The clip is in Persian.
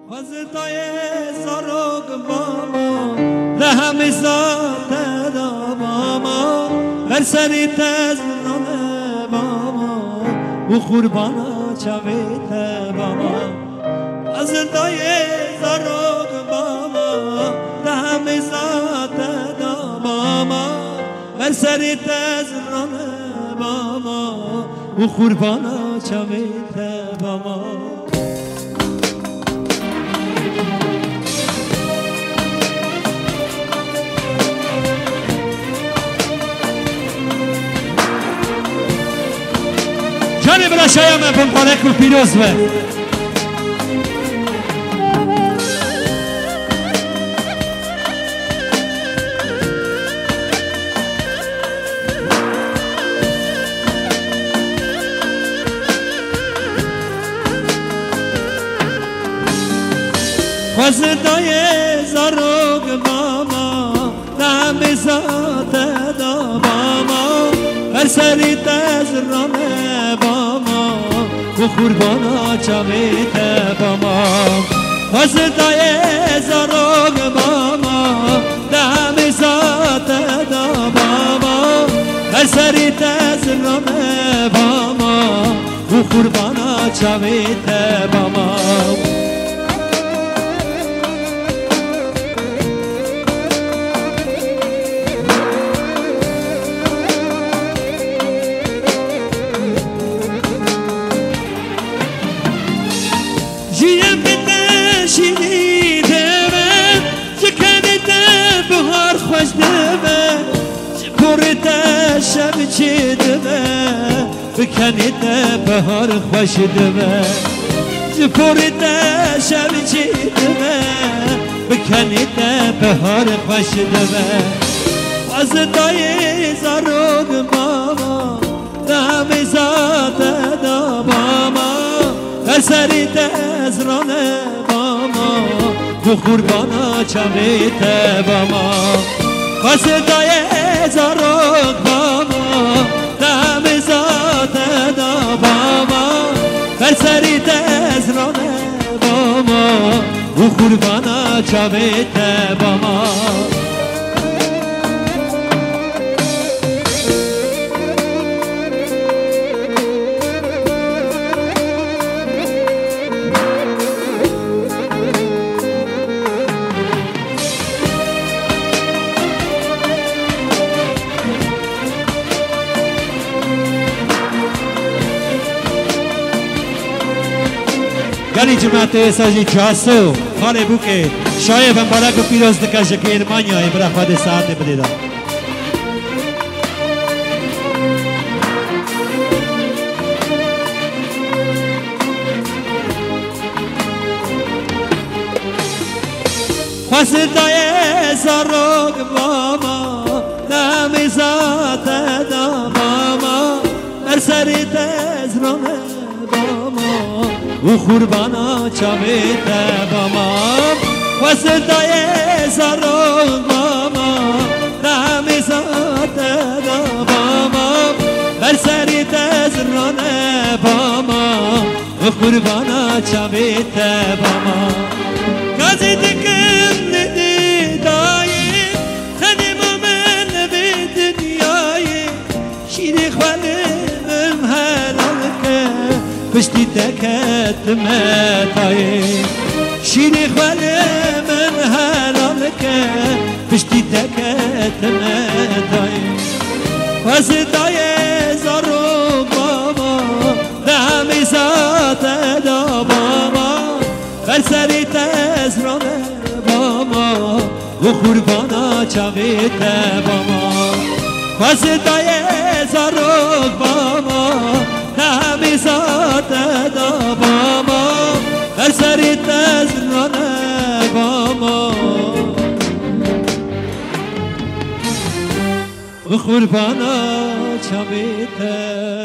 وزدای زاروگ ماما لهم ذات ماما هر سری تزنان ماما و قربانا چاویت ماما وزدای زاروگ ماما لهم ذات ماما هر سری تزنان ماما و قربانا چاویت ماما جانی بلا شایم پمپانک و پیروز به وزدای زاروگ ماما نمی زاد دا ماما هر سری تزرانه ماما و قربانا چاویت ماما وزدای زاروگ ماما نمی زاد دا ماما هر سری تزرانه ماما و قربانا چاویت ماما جیم بده شیری دمه جکنی ده بهار خوش دمه جپوری ده شب چی دمه بکنی ده بهار خوش دمه جپوری ده شب چی دمه بکنی ده بهار خوش دمه وزدای زاروگ ماما نمی زاد دا ماما هر سری تزرانه ماما و قربانا چاویت ماما وزدای زاروگ ماما نمی زاد دا ماما هر سری تزرانه ماما و قربانا چاویت ماما گلی جماعت سازی چاسو خاله بوکه شاید هم بالا که پیروز دکشه که ارمانیا ای برا خواهد ساعت بدیده وزدای زاروگ ماما نمی زاد دا ماما هر سری تزرانه ماما و قربانا چاویت ماما وزدای زاروگ ماما نمی زاد دا ماما هر سری تزرانه ماما و قربانا چاویت ماما کازی دکم ندی دایی خنیم من به دنیای شیری خالم حلال که پشتی تکت متای شیری خالم من حلال که پشتی تکت متای وزدای زاروگ ماما نمی زاد دا ماما هر سری تزرانه ماما و قربانا چاویت ماما وزدای زاروگ ماما نمی زاد دا ماما هر سری تزرانه ماما و قربانا چاویت